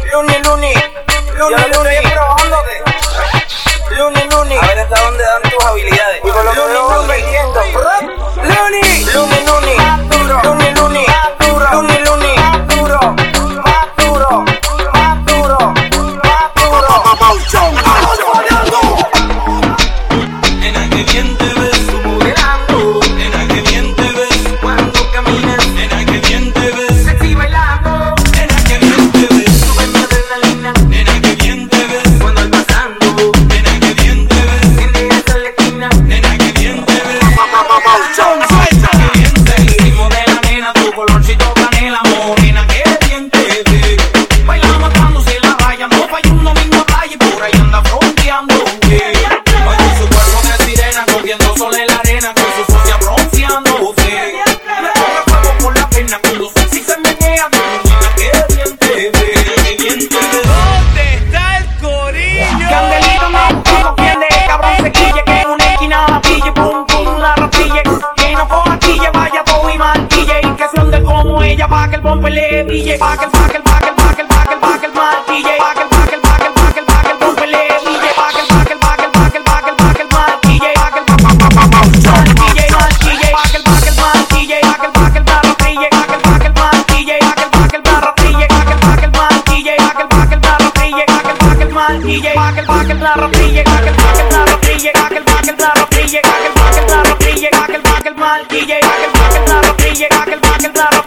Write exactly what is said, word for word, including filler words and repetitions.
Luni, Luni, Luni, Luni, probándote. Luni, Luni. A ver hasta dónde dan tus habilidades. Y con lo que veo metiendo. Luni, Luni, Luni, duro. Luni, Luni, duro. Luni, Luni, duro. Más duro, más duro, más duro. Nena, que bien te ves modelando. Nena, que bien te ves cuando caminas. Nena, que bien te ves Sexy bailando. Nena, que bien te ves. Sube mi adrenalina. Nena, que bien te ves Cuando voy pasando. Nena, que bien te ves Tiene esa esquina. Nena, que bien te ves Suelta. Que bien te ves. Y modela, nena, tu colorcito canela morena. Que bien te ves. Bailando matándose la raya. No falla un domingo a playa y por ahí anda fronteando. Oye, su cuerpo de sirena cogiendo sol en la arena con su socia bronceándose. Le coge fuego por la pena cuando sexy se menea. Nena, que bien te ves. Que bien te ves. ¿Dónde está el corillo? Candelito no, cuando pierde, cabrón se quille, que en una esquina la pille, pum pum la rapille, que no coja quille, vaya todo y martille, y que se onde como ella, pa' que el bombe le brille, pa' que el, pa' que el, pa' que el, pa' que el, pa' que el, pa' que el martille, pa' que el, pa' que el, pa' que el, pa' que el, pa' que el bombe le brille, pa' que el, pa' que el, pa' que el, pa' que el, pa' que el, pa' que el martille, pa' que el, pa' pa' pa' pa' pa' martille, martille, pa' que el, pa' que el martille, pa' que el, pa' que el martille, pa' que el, pa' que el martille, pa' que el, pa' que el martille, pa' que el, pa' que el martille, pa' que el, pa' que el martille, pa' que el, pa' que el martille, pa' que el, pa' que el martille, pa' que el, pa' que el martille, pa' que el, pa' que el martille, pa' que el, pa' que el martille, pa' que el, pa' que el martille, pa' que el, pa' que el martille, pa' que el, pa' que el martille, pa' que el, pa' que el martille,